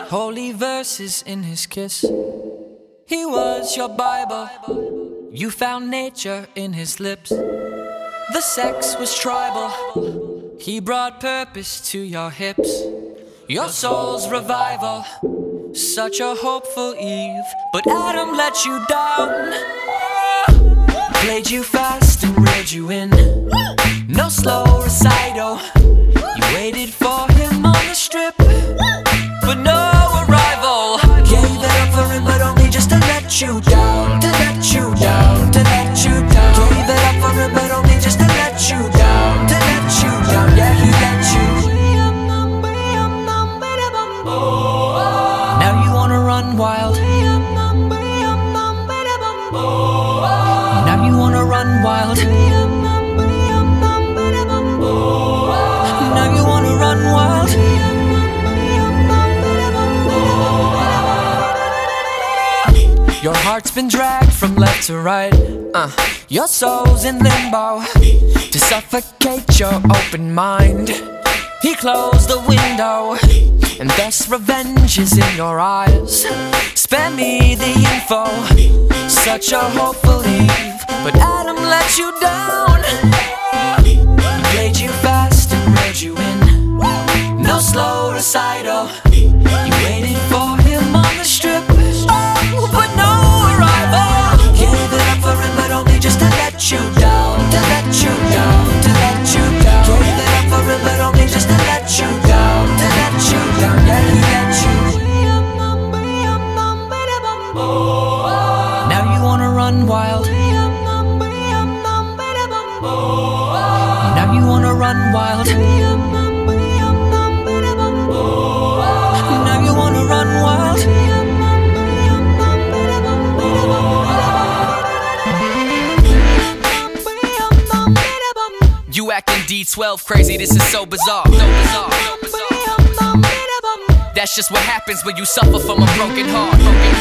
Holy verses in his kiss. He was your Bible. You found nature in his lips. The sex was tribal. He brought purpose to your hips. Your soul's revival, such a hopeful Eve, but Adam let you down. Played you fast and reeled you in. No slow recital. You waited for him on the strip, but no arrival. Gave it up for him, but only just to let you down. To let you down, to let you down. Gave it up for him, but only just to let you down. To let you down, yeah, he let you. Now you wanna run wild. Now you wanna run wild. Now you wanna run wild. Your heart's been dragged from left to right. Your soul's in limbo to suffocate your open mind. He closed the window, and thus revenge is in your eyes. Spare me the info, such a hopeful Eve, but Adam let you down. Played you fast and reeled you in. No slow recital. You waited for him on the strip, but no arrival. Gave it up for him, but only just to let you down. To let you down, to let you down. Gave it up for him, but only just to let you down. To let you down, yeah, he let you. Now you wanna run wild. Now you wanna run wild. Now you wanna run wild. You acting D12 crazy, this is so bizarre. That's just what happens when you suffer from a broken heart.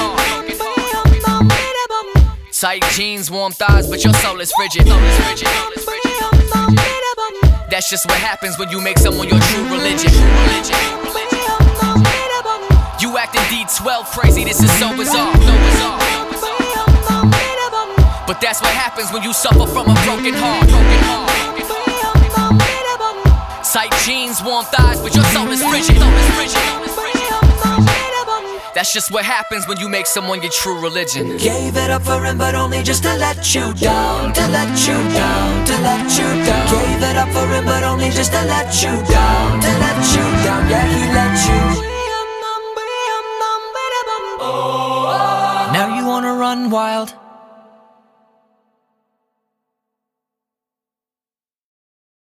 Tight jeans, warm thighs, but your soul is frigid. That's just what happens when you make someone your true religion. You acting D12 crazy, this is so bizarre. But that's what happens when you suffer from a broken heart. Tight jeans, warm thighs, but your soul is frigid. That's just what happens when you make someone your true religion. Gave it up for him, but only just to let you down. To let you down, to let you down. Gave it up for him, but only just to let you down. To let you down, yeah, he let you. Now you wanna run wild.